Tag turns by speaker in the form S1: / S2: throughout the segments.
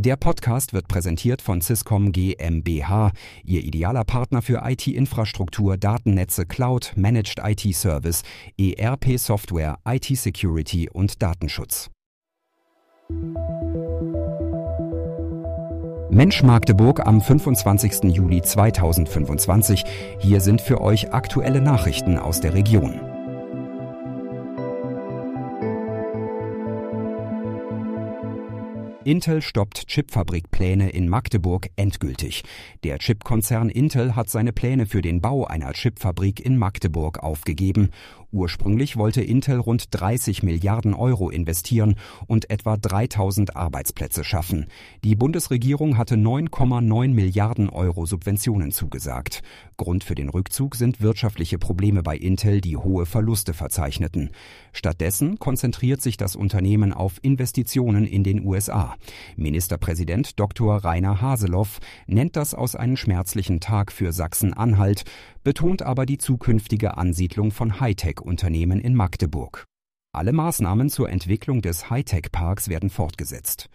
S1: Der Podcast wird präsentiert von Swisscom GmbH, Ihr idealer Partner für IT-Infrastruktur, Datennetze, Cloud, Managed IT-Service, ERP-Software, IT-Security und Datenschutz. Mensch Magdeburg am 25. Juli 2025. Hier sind für euch aktuelle Nachrichten aus der Region. Intel stoppt Chipfabrikpläne in Magdeburg endgültig. Der Chipkonzern Intel hat seine Pläne für den Bau einer Chipfabrik in Magdeburg aufgegeben. Ursprünglich wollte Intel rund 30 Milliarden Euro investieren und etwa 3000 Arbeitsplätze schaffen. Die Bundesregierung hatte 9,9 Milliarden Euro Subventionen zugesagt. Grund für den Rückzug sind wirtschaftliche Probleme bei Intel, die hohe Verluste verzeichneten. Stattdessen konzentriert sich das Unternehmen auf Investitionen in den USA. Ministerpräsident Dr. Rainer Haseloff nennt das als einen schmerzlichen Tag für Sachsen-Anhalt, betont aber die zukünftige Ansiedlung von Hightech-Unternehmen in Magdeburg. Alle Maßnahmen zur Entwicklung des Hightech-Parks werden fortgesetzt.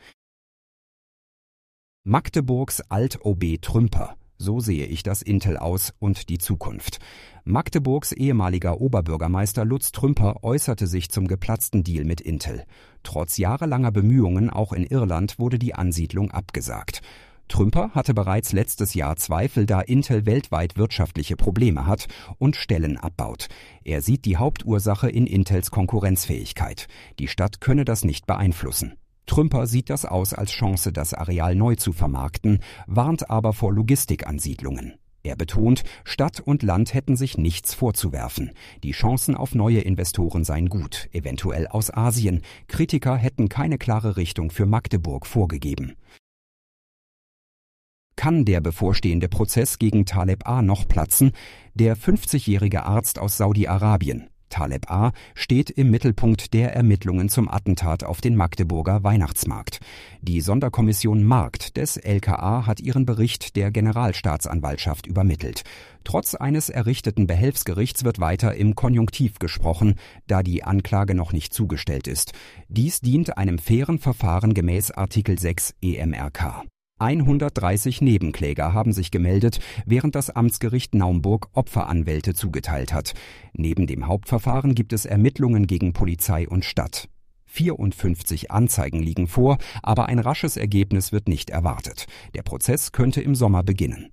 S1: Magdeburgs Alt-OB Trümper. So sehe ich das Intel aus und die Zukunft. Magdeburgs ehemaliger Oberbürgermeister Lutz Trümper äußerte sich zum geplatzten Deal mit Intel. Trotz jahrelanger Bemühungen auch in Irland wurde die Ansiedlung abgesagt. Trümper hatte bereits letztes Jahr Zweifel, da Intel weltweit wirtschaftliche Probleme hat und Stellen abbaut. Er sieht die Hauptursache in Intels Konkurrenzfähigkeit. Die Stadt könne das nicht beeinflussen. Trümper sieht das aus als Chance, das Areal neu zu vermarkten, warnt aber vor Logistikansiedlungen. Er betont, Stadt und Land hätten sich nichts vorzuwerfen. Die Chancen auf neue Investoren seien gut, eventuell aus Asien. Kritiker hätten keine klare Richtung für Magdeburg vorgegeben. Kann der bevorstehende Prozess gegen Taleb A. noch platzen? Der 50-jährige Arzt aus Saudi-Arabien. Taleb A. steht im Mittelpunkt der Ermittlungen zum Attentat auf den Magdeburger Weihnachtsmarkt. Die Sonderkommission Markt des LKA hat ihren Bericht der Generalstaatsanwaltschaft übermittelt. Trotz eines errichteten Behelfsgerichts wird weiter im Konjunktiv gesprochen, da die Anklage noch nicht zugestellt ist. Dies dient einem fairen Verfahren gemäß Artikel 6 EMRK. 130 Nebenkläger haben sich gemeldet, während das Amtsgericht Naumburg Opferanwälte zugeteilt hat. Neben dem Hauptverfahren gibt es Ermittlungen gegen Polizei und Stadt. 54 Anzeigen liegen vor, aber ein rasches Ergebnis wird nicht erwartet. Der Prozess könnte im Sommer beginnen.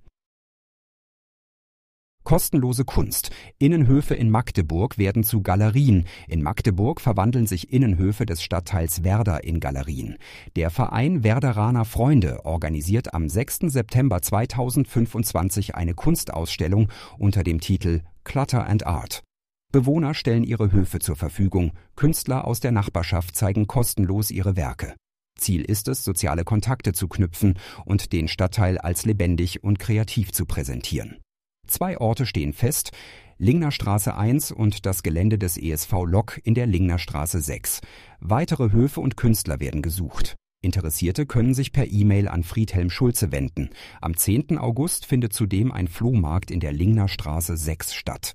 S1: Kostenlose Kunst. Innenhöfe in Magdeburg werden zu Galerien. In Magdeburg verwandeln sich Innenhöfe des Stadtteils Werder in Galerien. Der Verein Werderaner Freunde organisiert am 6. September 2025 eine Kunstausstellung unter dem Titel Clutter and Art. Bewohner stellen ihre Höfe zur Verfügung. Künstler aus der Nachbarschaft zeigen kostenlos ihre Werke. Ziel ist es, soziale Kontakte zu knüpfen und den Stadtteil als lebendig und kreativ zu präsentieren. 2 Orte stehen fest, Lingnerstraße 1 und das Gelände des ESV Lok in der Lingnerstraße 6. Weitere Höfe und Künstler werden gesucht. Interessierte können sich per E-Mail an Friedhelm Schulze wenden. Am 10. August findet zudem ein Flohmarkt in der Lingnerstraße 6 statt.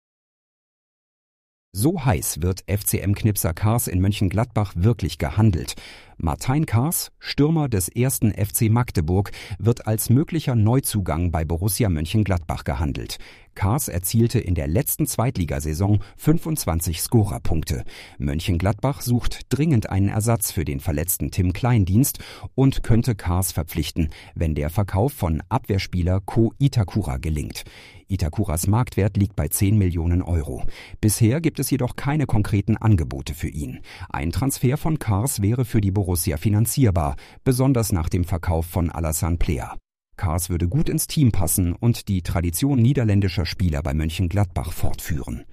S1: So heiß wird FCM-Knipser Kars in Mönchengladbach wirklich gehandelt. Martijn Kars, Stürmer des 1. FC Magdeburg, wird als möglicher Neuzugang bei Borussia Mönchengladbach gehandelt. Kars erzielte in der letzten Zweitligasaison 25 Scorerpunkte. Mönchengladbach sucht dringend einen Ersatz für den verletzten Tim Kleindienst und könnte Kars verpflichten, wenn der Verkauf von Abwehrspieler Ko Itakura gelingt. Itakuras Marktwert liegt bei 10 Millionen Euro. Bisher gibt es jedoch keine konkreten Angebote für ihn. Ein Transfer von Kars wäre für die Borussia finanzierbar, besonders nach dem Verkauf von Alassane Plea. Kars würde gut ins Team passen und die Tradition niederländischer Spieler bei Mönchengladbach fortführen.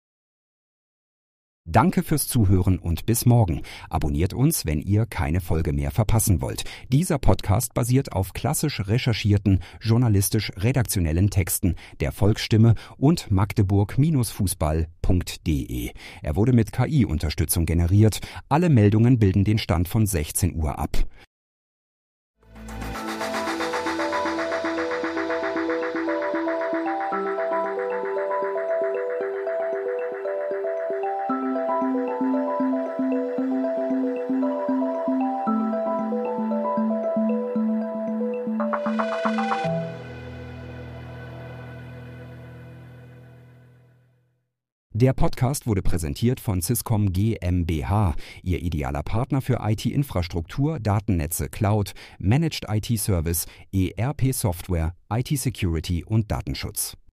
S1: Danke fürs Zuhören und bis morgen. Abonniert uns, wenn ihr keine Folge mehr verpassen wollt. Dieser Podcast basiert auf klassisch recherchierten, journalistisch-redaktionellen Texten der Volksstimme und magdeburg-fußball.de. Er wurde mit KI-Unterstützung generiert. Alle Meldungen bilden den Stand von 16 Uhr ab. Der Podcast wurde präsentiert von Swisscom GmbH, Ihr idealer Partner für IT-Infrastruktur, Datennetze, Cloud, Managed IT-Service, ERP-Software, IT-Security und Datenschutz.